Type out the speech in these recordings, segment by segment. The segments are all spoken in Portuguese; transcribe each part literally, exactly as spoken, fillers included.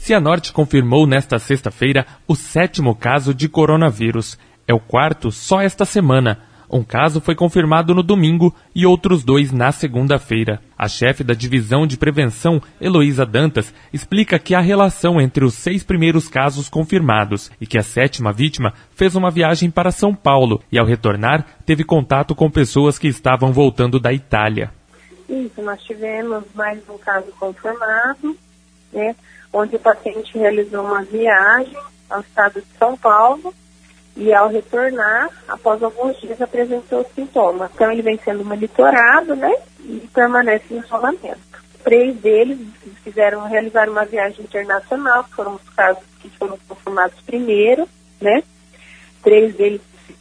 Cianorte confirmou nesta sexta-feira o sétimo caso de coronavírus. É o quarto só esta semana. Um caso foi confirmado no domingo e outros dois na segunda-feira. A chefe da Divisão de Prevenção, Heloísa Dantas, explica que há relação entre os seis primeiros casos confirmados e que a sétima vítima fez uma viagem para São Paulo e, ao retornar, teve contato com pessoas que estavam voltando da Itália. Isso, nós tivemos mais um caso confirmado, né, onde o paciente realizou uma viagem ao estado de São Paulo e, ao retornar, após alguns dias, apresentou sintomas. Então, ele vem sendo monitorado, né, e permanece em isolamento. Três deles fizeram realizar uma viagem internacional, que foram os casos que foram confirmados primeiro, né. Três deles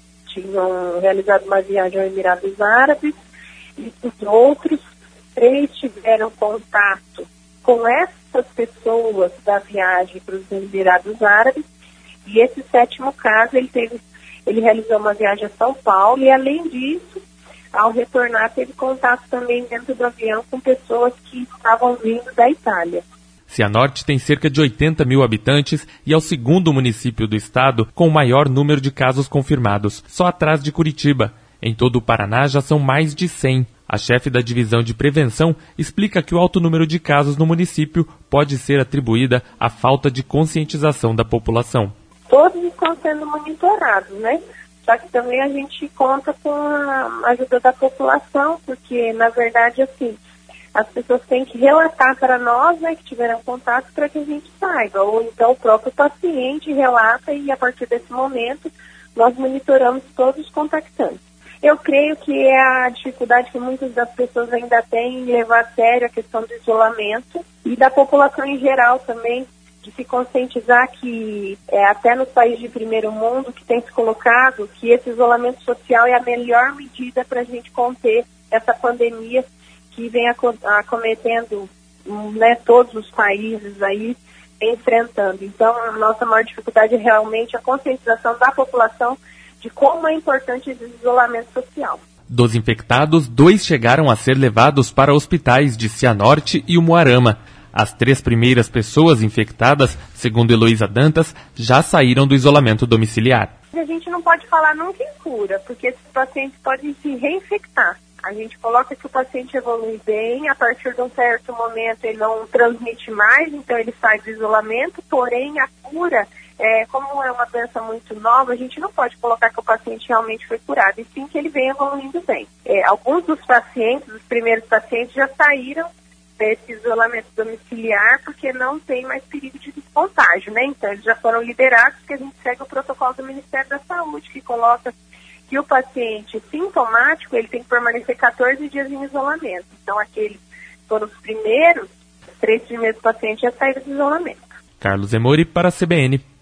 tinham realizado uma viagem aos Emirados Árabes e os outros três tiveram contato com essas pessoas da viagem para os Emirados Árabes. E esse sétimo caso, ele, teve, ele realizou uma viagem a São Paulo e, além disso, ao retornar, teve contato também dentro do avião com pessoas que estavam vindo da Itália. Cianorte tem cerca de oitenta mil habitantes e é o segundo município do estado com o maior número de casos confirmados, só atrás de Curitiba. Em todo o Paraná já são mais de cem. A chefe da Divisão de Prevenção explica que o alto número de casos no município pode ser atribuída à falta de conscientização da população. Todos estão sendo monitorados, né? Só que também a gente conta com a ajuda da população, porque, na verdade, assim, as pessoas têm que relatar para nós, né, que tiveram contato, para que a gente saiba. Ou então o próprio paciente relata e, a partir desse momento, nós monitoramos todos os contactantes. Eu creio que é a dificuldade que muitas das pessoas ainda têm em levar a sério a questão do isolamento e da população em geral também, de se conscientizar que é, até nos países de primeiro mundo que tem se colocado que esse isolamento social é a melhor medida para a gente conter essa pandemia que vem acometendo, né, todos os países aí enfrentando. Então, a nossa maior dificuldade é realmente a conscientização da população de como é importante esse isolamento social. Dos infectados, dois chegaram a ser levados para hospitais de Cianorte e Umuarama. As três primeiras pessoas infectadas, segundo Heloísa Dantas, já saíram do isolamento domiciliar. A gente não pode falar nunca em cura, porque esses pacientes podem se reinfectar. A gente coloca que o paciente evolui bem, a partir de um certo momento ele não transmite mais, então ele sai do isolamento, porém a cura, é, como é uma doença muito nova, a gente não pode colocar que o paciente realmente foi curado, e sim que ele vem evoluindo bem. É, alguns dos pacientes, os primeiros pacientes, já saíram desse isolamento domiciliar porque não tem mais perigo de contágio, né? Então eles já foram liberados porque a gente segue o protocolo do Ministério da Saúde, que coloca que o paciente sintomático, ele tem que permanecer quatorze dias em isolamento. Então aqueles foram os primeiros, os três primeiros pacientes já saíram do isolamento. Carlos Emori para a C B N.